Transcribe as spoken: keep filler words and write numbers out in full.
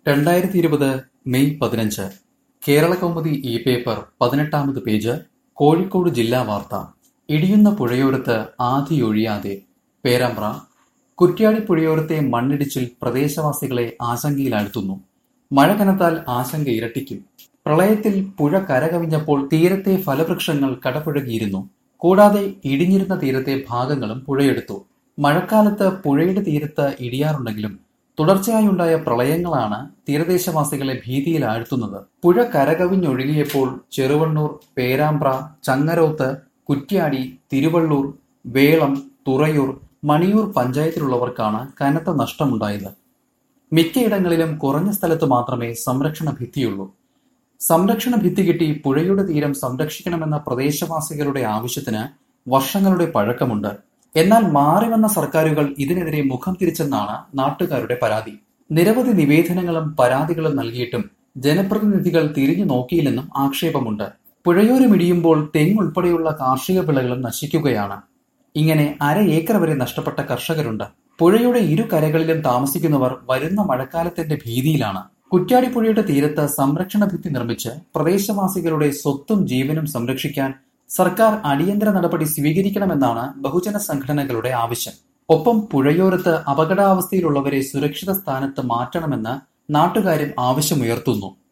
രണ്ടായിരത്തി ഇരുപത് മെയ് പതിനഞ്ച് കേരളകൗമുദി ഇ പേപ്പർ പതിനെട്ടാമത് പേജ്. കോഴിക്കോട് ജില്ലാ വാർത്ത. ഇടിയുന്ന പുഴയോരത്ത് ആധിയൊഴിയാതെ. പേരാമ്പ്ര. കുറ്റ്യാടി പുഴയോരത്തെ മണ്ണിടിച്ചിൽ പ്രദേശവാസികളെ ആശങ്കയിലാഴ്ത്തുന്നു. മഴ കനത്താൽ ആശങ്ക ഇരട്ടിക്കും. പ്രളയത്തിൽ പുഴ കരകവിഞ്ഞപ്പോൾ തീരത്തെ ഫലവൃക്ഷങ്ങൾ കടപുഴകിയിരുന്നു. കൂടാതെ ഇടിഞ്ഞിരുന്ന തീരത്തെ ഭാഗങ്ങളും പുഴയെടുത്തു. മഴക്കാലത്ത് പുഴയുടെ തീരത്ത് ഇടിയാറുണ്ടെങ്കിലും തുടർച്ചയായുണ്ടായ പ്രളയങ്ങളാണ് തീരദേശവാസികളെ ഭീതിയിലാഴ്ത്തുന്നത്. പുഴ കരകവിഞ്ഞൊഴുകിയപ്പോൾ ചെറുവണ്ണൂർ, പേരാമ്പ്ര, ചങ്ങരോത്ത്, കുറ്റ്യാടി, തിരുവള്ളൂർ, വേളം, തുറയൂർ, മണിയൂർ പഞ്ചായത്തിലുള്ളവർക്കാണ് കനത്ത നഷ്ടമുണ്ടായത്. മിക്കയിടങ്ങളിലും കുറഞ്ഞ സ്ഥലത്ത് മാത്രമേ സംരക്ഷണ ഭിത്തിയുള്ളൂ. സംരക്ഷണ ഭിത്തി കെട്ടി പുഴയുടെ തീരം സംരക്ഷിക്കണമെന്ന പ്രദേശവാസികളുടെ ആവശ്യത്തിന് വർഷങ്ങളുടെ പഴക്കമുണ്ട്. എന്നാൽ മാറിവന്ന സർക്കാരുകൾ ഇതിനെതിരെ മുഖം തിരിച്ചെന്നാണ് നാട്ടുകാരുടെ പരാതി. നിരവധി നിവേദനങ്ങളും പരാതികളും നൽകിയിട്ടും ജനപ്രതിനിധികൾ തിരിഞ്ഞു നോക്കിയില്ലെന്നും ആക്ഷേപമുണ്ട്. പുഴയോരമിടിയുമ്പോൾ തെങ്ങുൾപ്പെടെയുള്ള കാർഷിക വിളകളും നശിക്കുകയാണ്. ഇങ്ങനെ അര ഏക്കർ വരെ നഷ്ടപ്പെട്ട കർഷകരുണ്ട്. പുഴയുടെ ഇരു കരകളിലും താമസിക്കുന്നവർ വരുന്ന മഴക്കാലത്തിന്റെ ഭീതിയിലാണ്. കുറ്റ്യാടി പുഴയുടെ തീരത്ത് സംരക്ഷണ ഭിത്തി നിർമ്മിച്ച് പ്രദേശവാസികളുടെ സ്വത്തും ജീവനും സംരക്ഷിക്കാൻ സർക്കാർ അടിയന്തര നടപടി സ്വീകരിക്കണമെന്നാണ് ബഹുജന സംഘടനകളുടെ ആവശ്യം. ഒപ്പം പുഴയോരത്ത് അപകടാവസ്ഥയിലുള്ളവരെ സുരക്ഷിത സ്ഥാനത്ത് മാറ്റണമെന്ന് നാട്ടുകാരും ആവശ്യമുയർത്തുന്നു.